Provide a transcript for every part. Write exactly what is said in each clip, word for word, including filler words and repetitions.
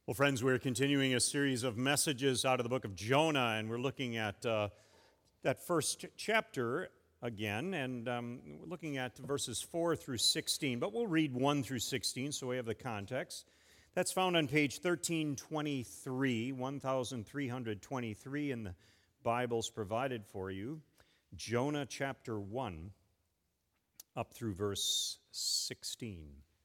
Well, friends, we're continuing a series of messages out of the book of Jonah, and we're looking at uh, that first chapter again, and um, we're looking at verses four through sixteen, but we'll read one through sixteen so we have the context. That's found on page thirteen twenty-three, thirteen twenty-three in the Bibles provided for you. Jonah chapter one, up through verse sixteen.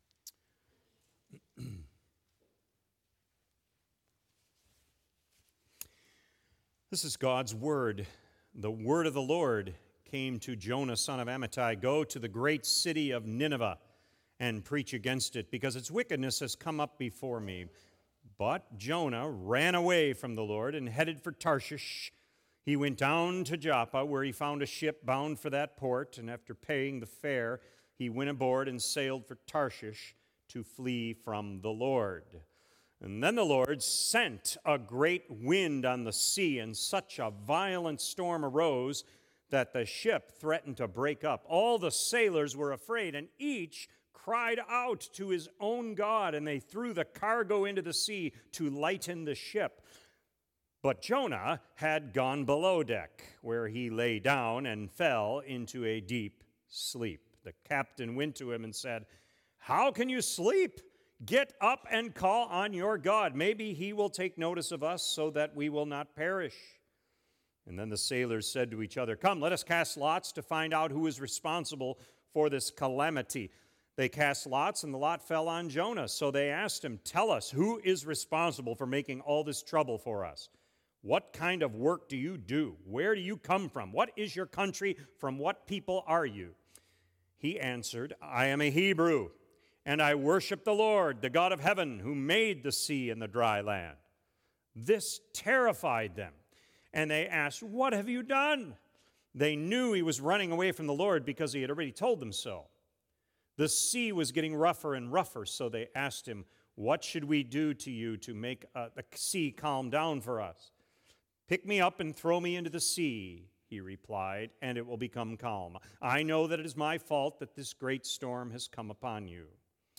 This is God's word. The word of the Lord came to Jonah, son of Amittai. Go to the great city of Nineveh and preach against it, because its wickedness has come up before me. But Jonah ran away from the Lord and headed for Tarshish. He went down to Joppa, where he found a ship bound for that port, and after paying the fare, he went aboard and sailed for Tarshish to flee from the Lord. And then the Lord sent a great wind on the sea, and such a violent storm arose that the ship threatened to break up. All the sailors were afraid, and each cried out to his own God, and they threw the cargo into the sea to lighten the ship. But Jonah had gone below deck, where he lay down and fell into a deep sleep. The captain went to him and said, "How can you sleep? Get up and call on your God. Maybe he will take notice of us so that we will not perish." And then the sailors said to each other, "Come, let us cast lots to find out who is responsible for this calamity." They cast lots, and the lot fell on Jonah. So they asked him, "Tell us, who is responsible for making all this trouble for us? What kind of work do you do? Where do you come from? What is your country? From what people are you?" He answered, "I am a Hebrew, and I worship the Lord, the God of heaven, who made the sea and the dry land." This terrified them, and they asked, "What have you done?" They knew he was running away from the Lord because he had already told them so. The sea was getting rougher and rougher, so they asked him, "What should we do to you to make uh, the sea calm down for us?" "Pick me up and throw me into the sea," he replied, "and it will become calm. I know that it is my fault that this great storm has come upon you."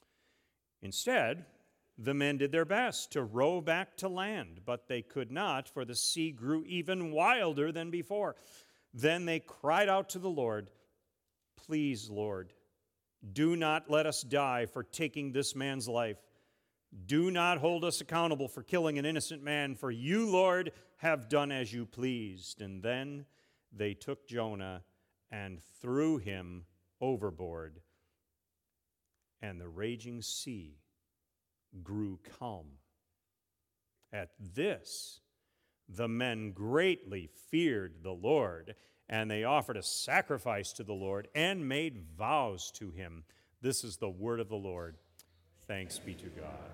Instead, the men did their best to row back to land, but they could not, for the sea grew even wilder than before. Then they cried out to the Lord, "Please, Lord, do not let us die for taking this man's life. Do not hold us accountable for killing an innocent man, for you, Lord, have done as you pleased." And then they took Jonah and threw him overboard, and the raging sea grew calm. At this, the men greatly feared the Lord, and they offered a sacrifice to the Lord and made vows to him. This is the word of the Lord. Thanks be to God.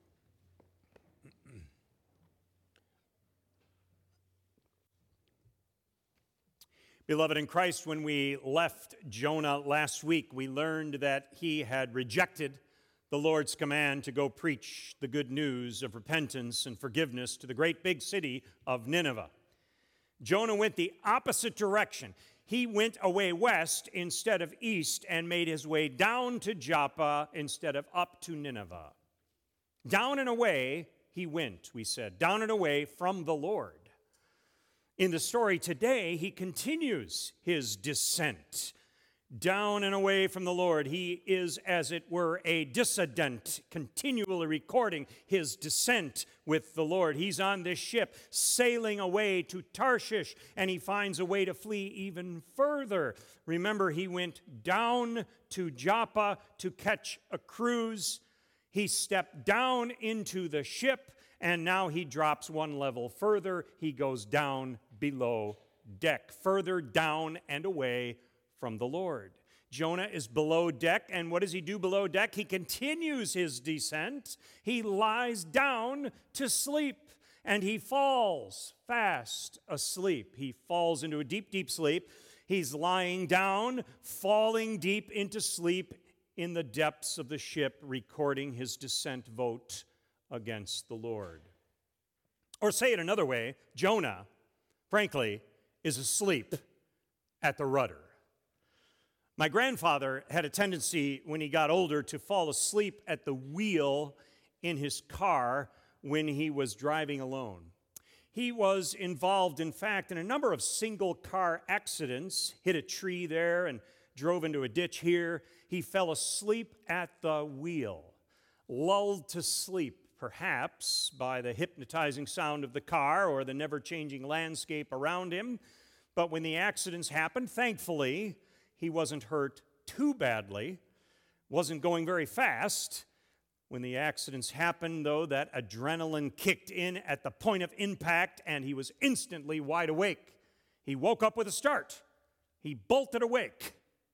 Beloved in Christ, when we left Jonah last week, we learned that he had rejected the Lord's command to go preach the good news of repentance and forgiveness to the great big city of Nineveh. Jonah went the opposite direction. He went away west instead of east and made his way down to Joppa instead of up to Nineveh. Down and away he went, we said, down and away from the Lord. In the story today, he continues his descent down and away from the Lord. He is, as it were, a dissident, continually recording his descent with the Lord. He's on this ship sailing away to Tarshish, and he finds a way to flee even further. Remember, he went down to Joppa to catch a cruise. He stepped down into the ship, and now he drops one level further. He goes down below deck, further down and away from the Lord. Jonah is below deck, and what does he do below deck? He continues his descent. He lies down to sleep, and he falls fast asleep. He falls into a deep, deep sleep. He's lying down, falling deep into sleep in the depths of the ship, recording his descent vote against the Lord. Or say it another way, Jonah, frankly, is asleep at the rudder. My grandfather had a tendency when he got older to fall asleep at the wheel in his car when he was driving alone. He was involved, in fact, in a number of single-car accidents, hit a tree there and drove into a ditch here. He fell asleep at the wheel, lulled to sleep, perhaps, by the hypnotizing sound of the car or the never-changing landscape around him. But when the accidents happened, thankfully, he wasn't hurt too badly, wasn't going very fast. When the accidents happened, though, that adrenaline kicked in at the point of impact, and he was instantly wide awake. He woke up with a start. He bolted awake.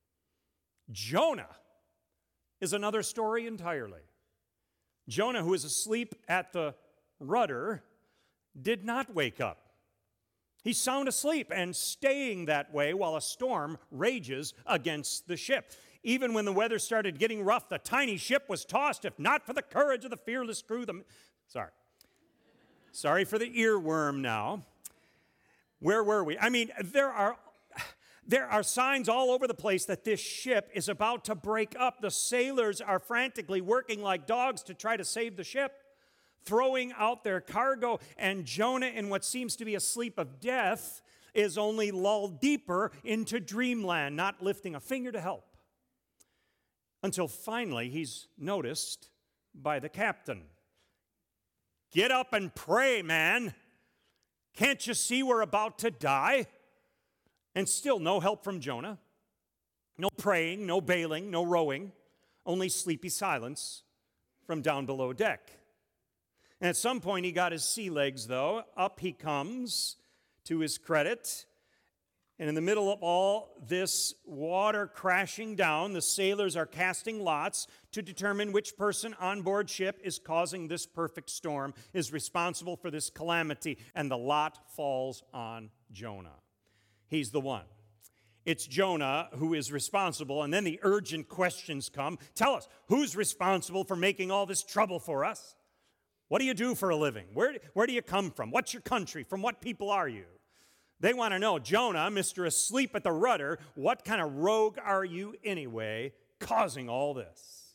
Jonah is another story entirely. Jonah, who is asleep at the rudder, did not wake up. He's sound asleep and staying that way while a storm rages against the ship. Even when the weather started getting rough, the tiny ship was tossed, if not for the courage of the fearless crew. The... Sorry. Sorry for the earworm now. Where were we? I mean, there are... There are signs all over the place that this ship is about to break up. The sailors are frantically working like dogs to try to save the ship, throwing out their cargo, and Jonah, in what seems to be a sleep of death, is only lulled deeper into dreamland, not lifting a finger to help. Until finally he's noticed by the captain. Get up and pray, man. Can't you see we're about to die? And still no help from Jonah. No praying, no bailing, no rowing. Only sleepy silence from down below deck. And at some point he got his sea legs, though. Up he comes, to his credit. And in the middle of all this water crashing down, the sailors are casting lots to determine which person on board ship is causing this perfect storm, is responsible for this calamity. And the lot falls on Jonah. He's the one. It's Jonah who is responsible, and then the urgent questions come. Tell us, who's responsible for making all this trouble for us? What do you do for a living? Where, where do you come from? What's your country? From what people are you? They want to know, Jonah, Mister Asleep at the Rudder, what kind of rogue are you anyway, causing all this?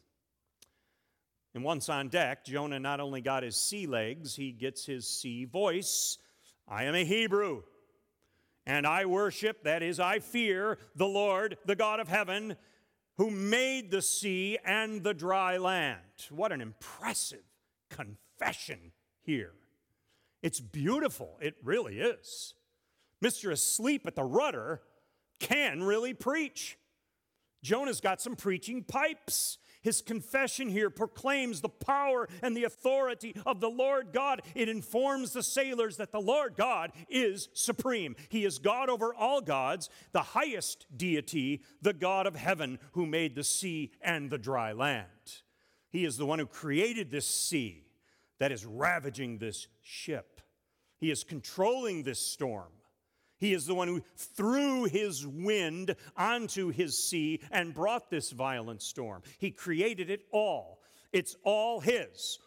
And once on deck, Jonah not only got his sea legs, he gets his sea voice. I am a Hebrew. And I worship, that is, I fear the Lord, the God of heaven, who made the sea and the dry land. What an impressive confession here. It's beautiful. It really is. Mister Asleep at the Rudder can really preach. Jonah's got some preaching pipes. His confession here proclaims the power and the authority of the Lord God. It informs the sailors that the Lord God is supreme. He is God over all gods, the highest deity, the God of heaven, who made the sea and the dry land. He is the one who created this sea that is ravaging this ship. He is controlling this storm. He is the one who threw his wind onto his sea and brought this violent storm. He created it all. It's all his.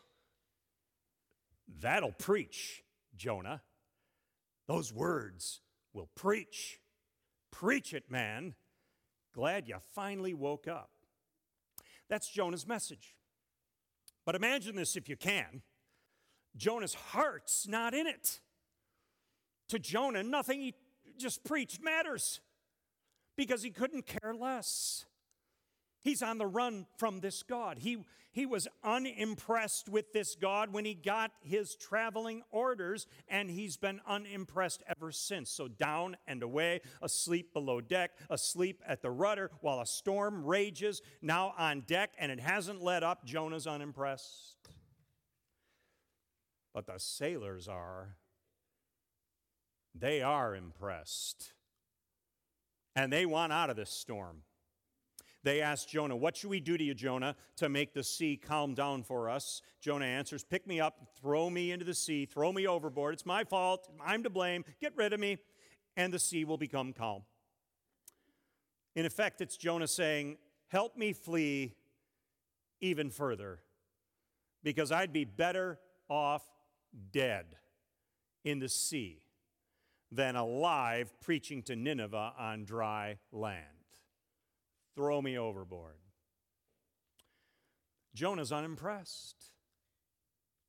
That'll preach, Jonah. Those words will preach. Preach it, man. Glad you finally woke up. That's Jonah's message. But imagine this if you can. Jonah's heart's not in it. To Jonah, nothing he just preached matters because he couldn't care less. He's on the run from this God. He, he was unimpressed with this God when he got his traveling orders, and he's been unimpressed ever since. So down and away, asleep below deck, asleep at the rudder while a storm rages, now on deck, and it hasn't let up. Jonah's unimpressed. But the sailors are. They are impressed. And they want out of this storm. They ask Jonah, what should we do to you, Jonah, to make the sea calm down for us? Jonah answers, pick me up, throw me into the sea, throw me overboard. It's my fault. I'm to blame. Get rid of me, and the sea will become calm. In effect, it's Jonah saying, help me flee even further, because I'd be better off dead in the sea than alive preaching to Nineveh on dry land. Throw me overboard. Jonah's unimpressed.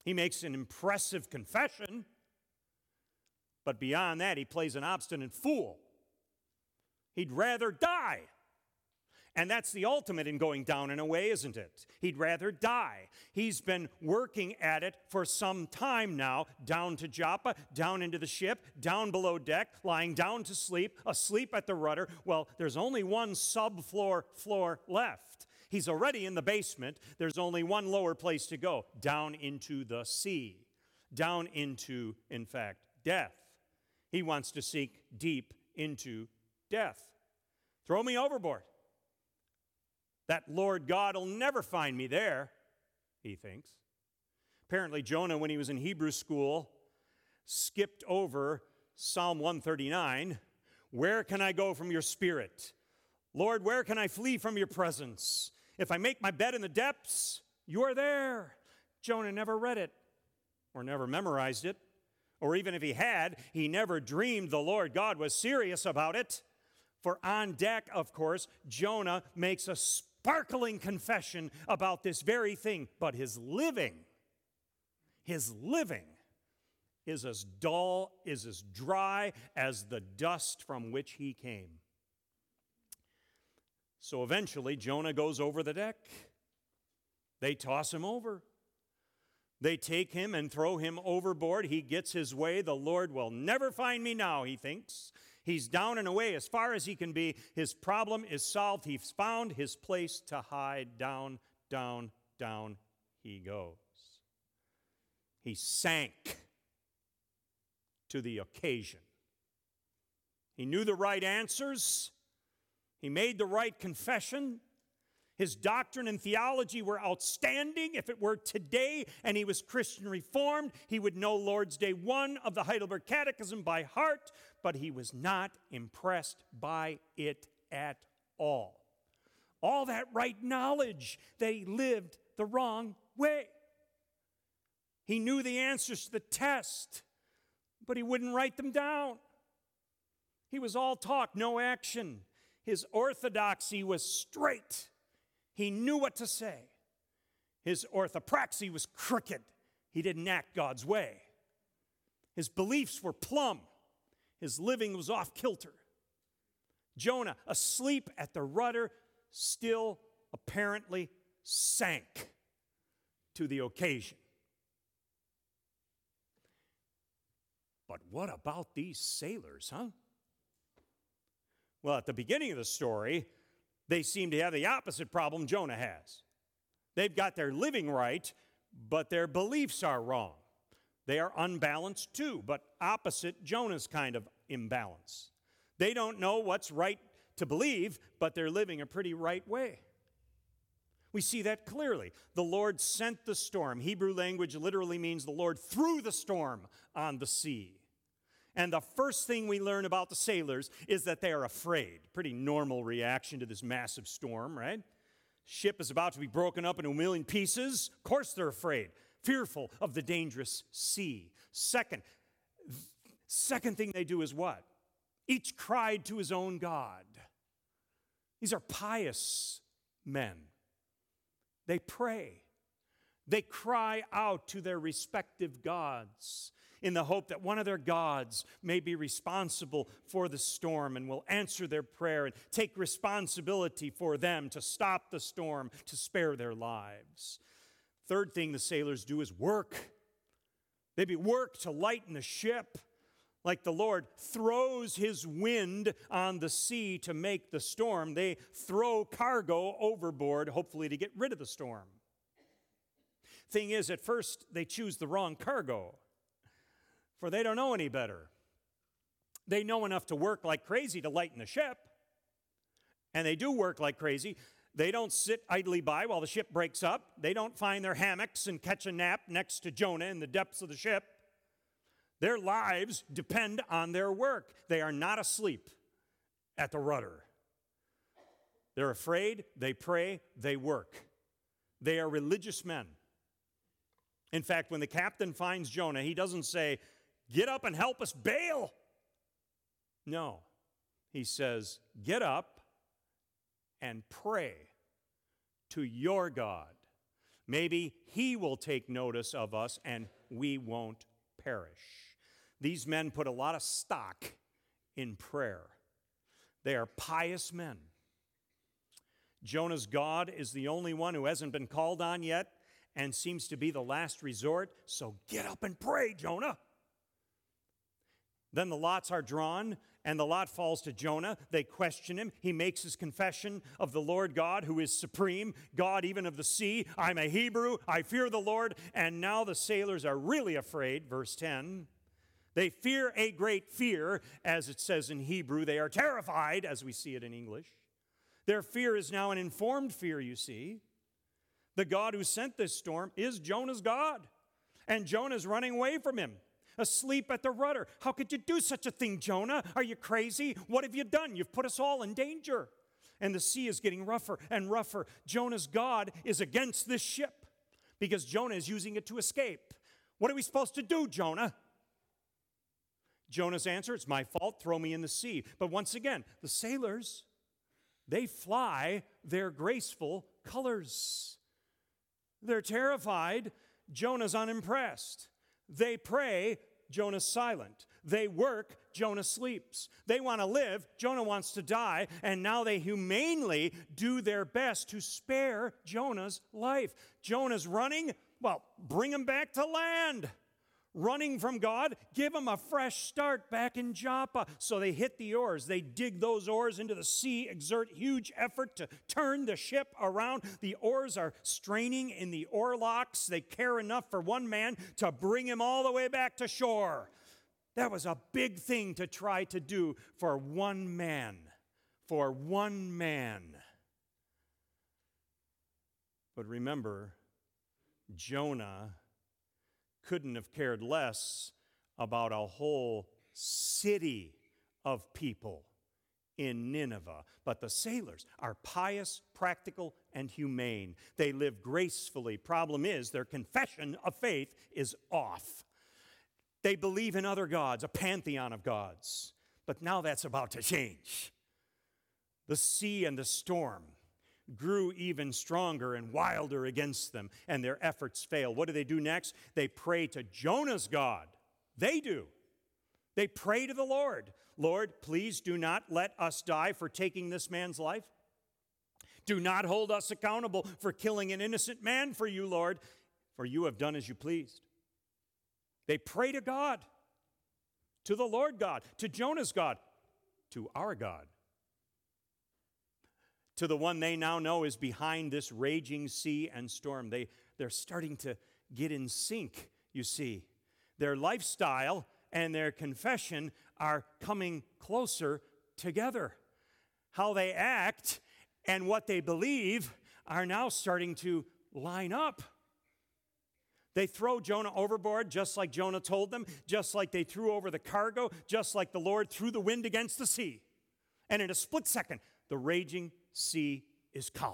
He makes an impressive confession, but beyond that, he plays an obstinate fool. He'd rather die. And that's the ultimate in going down in a way, isn't it? He'd rather die. He's been working at it for some time now, down to Joppa, down into the ship, down below deck, lying down to sleep, asleep at the rudder. Well, there's only one subfloor floor left. He's already in the basement. There's only one lower place to go, down into the sea, down into, in fact, death. He wants to sink deep into death. Throw me overboard. That Lord God will never find me there, he thinks. Apparently, Jonah, when he was in Hebrew school, skipped over Psalm one thirty-nine. Where can I go from your spirit? Lord, where can I flee from your presence? If I make my bed in the depths, you are there. Jonah never read it or never memorized it. Or even if he had, he never dreamed the Lord God was serious about it. For on deck, of course, Jonah makes a sparkling confession about this very thing. But his living, his living is as dull, is as dry as the dust from which he came. So eventually, Jonah goes over the deck. They toss him over. They take him and throw him overboard. He gets his way. The Lord will never find me now, he thinks. He's down and away as far as he can be. His problem is solved. He's found his place to hide. Down, down, down he goes. He sank to the occasion. He knew the right answers. He made the right confession. His doctrine and theology were outstanding. If it were today and he was Christian Reformed, he would know Lord's Day one of the Heidelberg Catechism by heart, but he was not impressed by it at all. All that right knowledge that he lived the wrong way. He knew the answers to the test, but he wouldn't write them down. He was all talk, no action. His orthodoxy was straight. He knew what to say. His orthopraxy was crooked. He didn't act God's way. His beliefs were plumb. His living was off kilter. Jonah, asleep at the rudder, still apparently sank to the occasion. But what about these sailors, huh? Well, at the beginning of the story, they seem to have the opposite problem Jonah has. They've got their living right, but their beliefs are wrong. They are unbalanced too, but opposite Jonah's kind of imbalance. They don't know what's right to believe, but they're living a pretty right way. We see that clearly. The Lord sent the storm. Hebrew language literally means the Lord threw the storm on the sea. And the first thing we learn about the sailors is that they are afraid. Pretty normal reaction to this massive storm, right? Ship is about to be broken up into a million pieces. Of course they're afraid, fearful of the dangerous sea. Second, second thing they do is what? Each cried to his own God. These are pious men. They pray. They cry out to their respective gods in the hope that one of their gods may be responsible for the storm and will answer their prayer and take responsibility for them to stop the storm, to spare their lives. Third thing the sailors do is work. They be work to lighten the ship, like the Lord throws his wind on the sea to make the storm. They throw cargo overboard, hopefully to get rid of the storm. Thing is, at first, they choose the wrong cargo, for they don't know any better. They know enough to work like crazy to lighten the ship, and they do work like crazy. They don't sit idly by while the ship breaks up. They don't find their hammocks and catch a nap next to Jonah in the depths of the ship. Their lives depend on their work. They are not asleep at the rudder. They're afraid, they pray, they work. They are religious men. In fact, when the captain finds Jonah, he doesn't say, "Get up and help us bail." No, he says, "Get up and pray to your God. Maybe he will take notice of us and we won't perish. These men put a lot of stock in prayer. They are pious men. Jonah's God is the only one who hasn't been called on yet and seems to be the last resort, so get up and pray, Jonah. Then the lots are drawn, and the lot falls to Jonah. They question him. He makes his confession of the Lord God, who is supreme, God even of the sea. I'm a Hebrew, I fear the Lord. And now the sailors are really afraid, verse ten. They fear a great fear, as it says in Hebrew. They are terrified, as we see it in English. Their fear is now an informed fear, you see. The God who sent this storm is Jonah's God, and Jonah's running away from him, asleep at the rudder. How could you do such a thing, Jonah? Are you crazy? What have you done? You've put us all in danger. And the sea is getting rougher and rougher. Jonah's God is against this ship because Jonah is using it to escape. What are we supposed to do, Jonah? Jonah's answer, it's my fault, throw me in the sea. But once again, the sailors, they fly their graceful colors. They're terrified. Jonah's unimpressed. They pray. Jonah's silent. They work. Jonah sleeps. They want to live. Jonah wants to die. And now they humanely do their best to spare Jonah's life. Jonah's running. Well, bring him back to land. Running from God, give them a fresh start back in Joppa. So they hit the oars. They dig those oars into the sea, exert huge effort to turn the ship around. The oars are straining in the oarlocks. They care enough for one man to bring him all the way back to shore. That was a big thing to try to do for one man. For one man. But remember, Jonah couldn't have cared less about a whole city of people in Nineveh. But the sailors are pious, practical, and humane. They live gracefully. Problem is, their confession of faith is off. They believe in other gods, a pantheon of gods. But now that's about to change. The sea and the storm grew even stronger and wilder against them, and their efforts fail. What do they do next? They pray to Jonah's God. They do. They pray to the Lord. Lord, please do not let us die for taking this man's life. Do not hold us accountable for killing an innocent man for you, Lord, for you have done as you pleased. They pray to God, to the Lord God, to Jonah's God, to our God, to the one they now know is behind this raging sea and storm. They, they're starting to get in sync, you see. Their lifestyle and their confession are coming closer together. How they act and what they believe are now starting to line up. They throw Jonah overboard just like Jonah told them, just like they threw over the cargo, just like the Lord threw the wind against the sea. And in a split second, the raging sea is calm.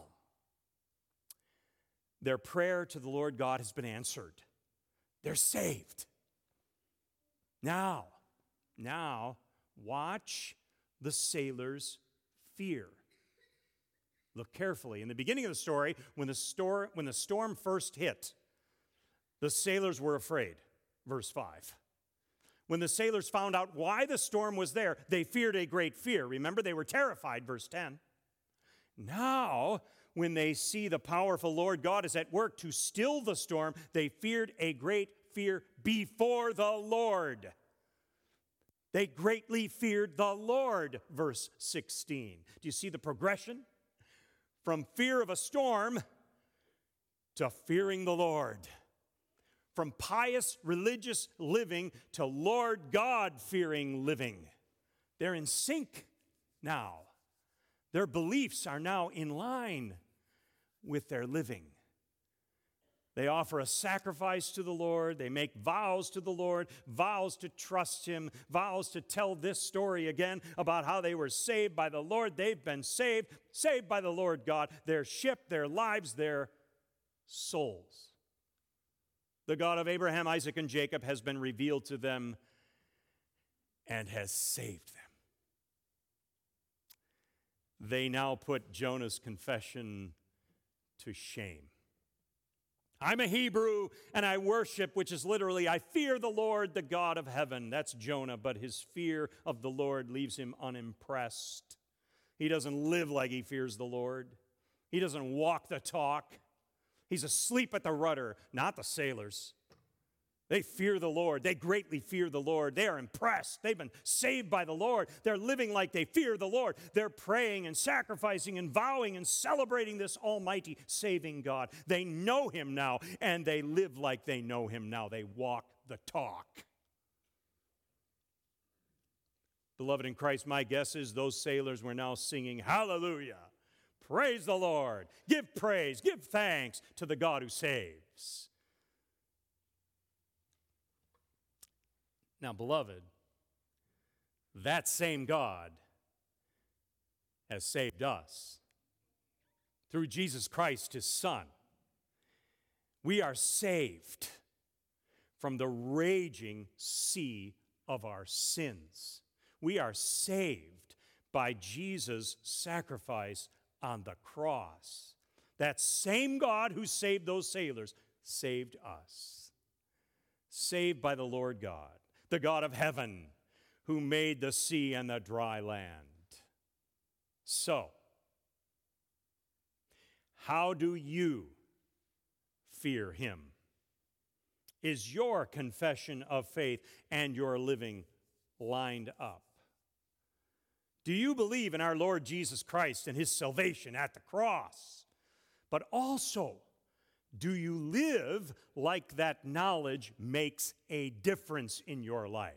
Their prayer to the Lord God has been answered. They're saved. Now, now, watch the sailors' fear. Look carefully. In the beginning of the story, when the, storm, when the storm first hit, the sailors were afraid. Verse five. When the sailors found out why the storm was there, they feared a great fear. Remember, they were terrified. Verse ten. Now, when they see the powerful Lord God is at work to still the storm, they feared a great fear before the Lord. They greatly feared the Lord, verse sixteen. Do you see the progression? From fear of a storm to fearing the Lord. From pious religious living to Lord God-fearing living. They're in sync now. Their beliefs are now in line with their living. They offer a sacrifice to the Lord. They make vows to the Lord, vows to trust Him, vows to tell this story again about how they were saved by the Lord. They've been saved, saved by the Lord God, their ship, their lives, their souls. The God of Abraham, Isaac, and Jacob has been revealed to them and has saved them. They now put Jonah's confession to shame. I'm a Hebrew, and I worship, which is literally, I fear the Lord, the God of heaven. That's Jonah, but his fear of the Lord leaves him unimpressed. He doesn't live like he fears the Lord. He doesn't walk the talk. He's asleep at the rudder, not the sailors. They fear the Lord. They greatly fear the Lord. They are impressed. They've been saved by the Lord. They're living like they fear the Lord. They're praying and sacrificing and vowing and celebrating this almighty saving God. They know him now, and they live like they know him now. They walk the talk. Beloved in Christ, my guess is those sailors were now singing, hallelujah, praise the Lord, give praise, give thanks to the God who saves. Now, beloved, that same God has saved us. Through Jesus Christ, his Son, we are saved from the raging sea of our sins. We are saved by Jesus' sacrifice on the cross. That same God who saved those sailors saved us. Saved by the Lord God, the God of heaven, who made the sea and the dry land. So, how do you fear him? Is your confession of faith and your living lined up? Do you believe in our Lord Jesus Christ and his salvation at the cross? But also, do you live like that knowledge makes a difference in your life?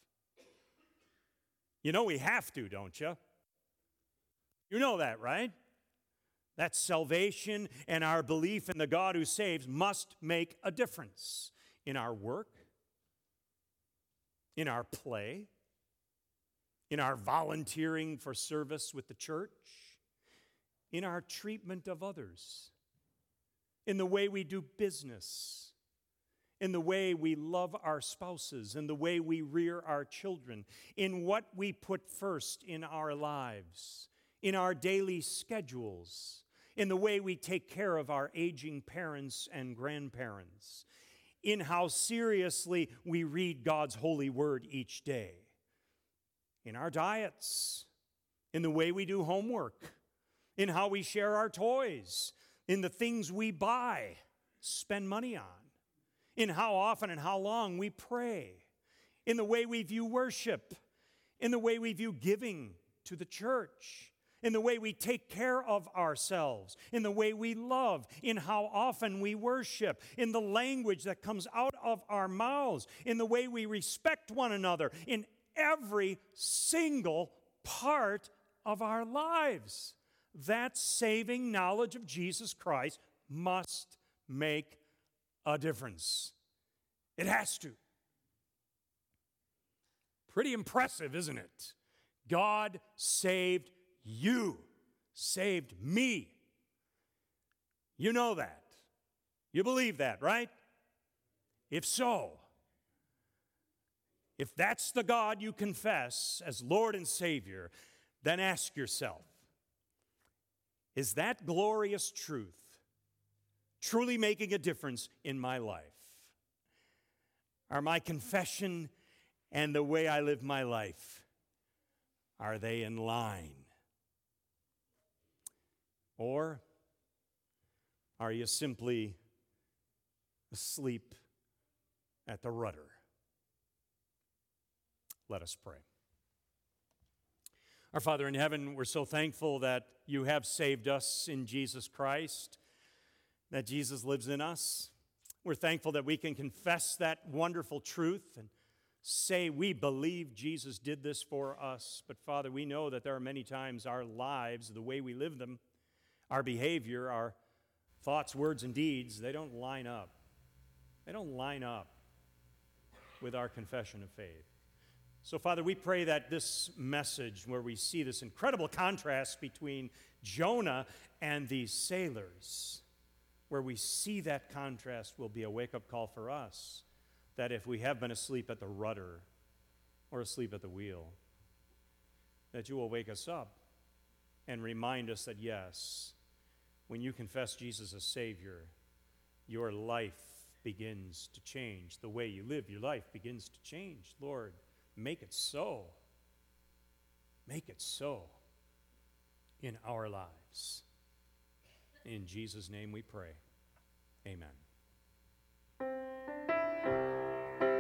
You know we have to, don't you? You know that, right? That salvation and our belief in the God who saves must make a difference in our work, in our play, in our volunteering for service with the church, in our treatment of others, in the way we do business, in the way we love our spouses, in the way we rear our children, in what we put first in our lives, in our daily schedules, in the way we take care of our aging parents and grandparents, in how seriously we read God's holy word each day, in our diets, in the way we do homework, in how we share our toys, in the things we buy, spend money on, in how often and how long we pray, in the way we view worship, in the way we view giving to the church, in the way we take care of ourselves, in the way we love, in how often we worship, in the language that comes out of our mouths, in the way we respect one another, in every single part of our lives. That saving knowledge of Jesus Christ must make a difference. It has to. Pretty impressive, isn't it? God saved you, saved me. You know that. You believe that, right? If so, if that's the God you confess as Lord and Savior, then ask yourself, is that glorious truth truly making a difference in my life? Are my confession and the way I live my life, are they in line? Or are you simply asleep at the rudder? Let us pray. Our Father in heaven, we're so thankful that you have saved us in Jesus Christ, that Jesus lives in us. We're thankful that we can confess that wonderful truth and say we believe Jesus did this for us. But Father, we know that there are many times our lives, the way we live them, our behavior, our thoughts, words, and deeds, they don't line up. They don't line up with our confession of faith. So, Father, we pray that this message, where we see this incredible contrast between Jonah and these sailors, where we see that contrast, will be a wake-up call for us, that if we have been asleep at the rudder or asleep at the wheel, that you will wake us up and remind us that, yes, when you confess Jesus as Savior, your life begins to change. The way you live your life begins to change. Lord, make it so. Make it so in our lives. In Jesus' name we pray. Amen.